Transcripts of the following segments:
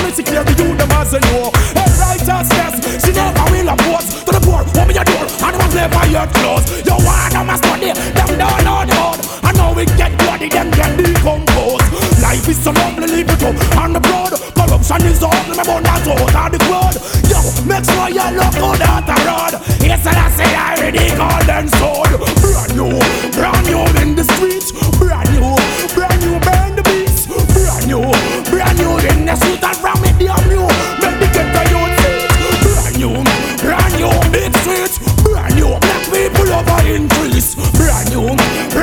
me secure the youth them as a know. Hey, righteousness, she never will oppose. To the poor, open your door, and I'm play by your clothes. You want them a study, them don't know the road. I know we get bloody, them get decomposed. Life is so lovely, leave it up on the road. Corruption is all my bone that's out of the crowd. Yo, make sure you look good at the road. Yes, and I say I already golden sword. Brand new in the streets. Brand new, burn the beats. Brand new in the street and from it damn new. Make the ghetto youth see. Brand new, big streets. Brand new, black people over increase. Brand new.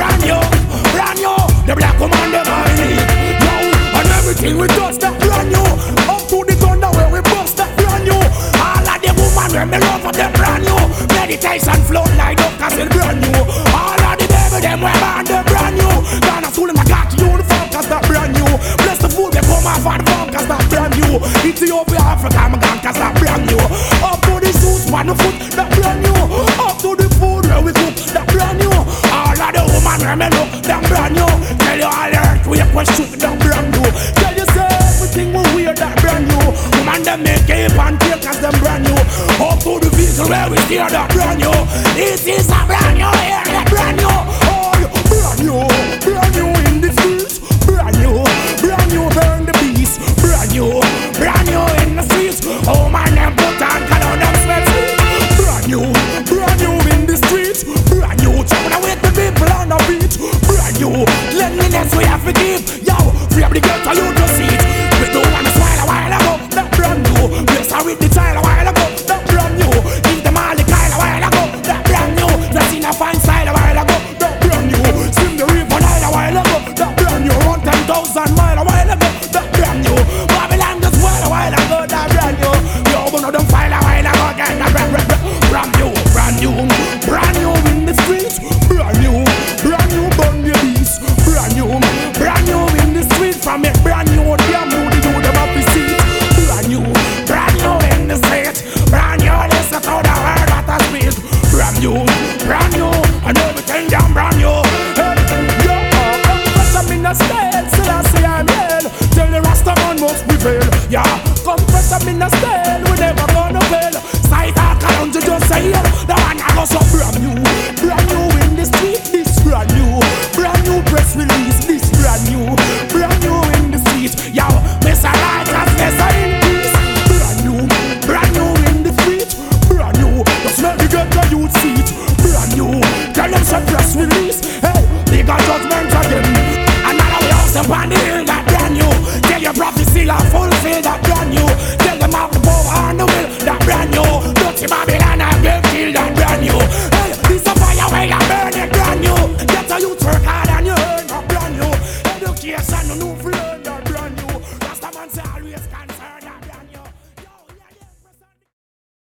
The black woman them I need. Yo, and everything we touch that brand new. Up to the thunder where we bust that brand new. All of the woman when me love for them brand new. Meditation float like up cause it's brand new. All of the baby them we born them brand new. Gonna school them I got uniform cause that brand new. Bless the food they come off and farm cause that brand new. Ethiopia, Africa, I'm gone cause that brand new. Up to the shoes, man the foot, that brand new. Up to the food where we cook, that brand new. All of the woman when me look, that brand new. Tell you all the earth we shoot that brand new. Tell you say everything we wear that brand new. Woman them make cape and take cause them brand new. Up to the vehicle where we steer that brand new. This is a brand new air, that brand new. Oh, brand new in the streets. Brand new, burn the beast. Brand new in the streets. Oh man, them put on color, them smell sweet. Brand new in the streets. Brand new, chopping away the people on the beat. Brand new, cleanliness we have to give. Yo, free up the ghetto, you to see it. We don't want to smile a while ago, that brand new. Bless her with the child a while ago, that brand new. Give them all the Kyle a while ago, that brand new. Just in a fine style a while ago, that brand new. Swim the river Nile a while ago, that brand new. Run 10,000 miles a while ago, that brand new. Babylon just wild a while ago, that brand new. We open up them file a while ago, again, that brand new in the streets. Brand new, burn the beast. Brand new in the street. From it brand new, damn new, the youth them have to see. Brand new in the street. Brand new, this is how the world that I speak. Brand new, and everything damn brand new. Confess I'm in a state, still I say I'm hell. Tell the Rasta man must prevail. Yeah, confess I'm in a state, we never gonna fail. Sight I can't just say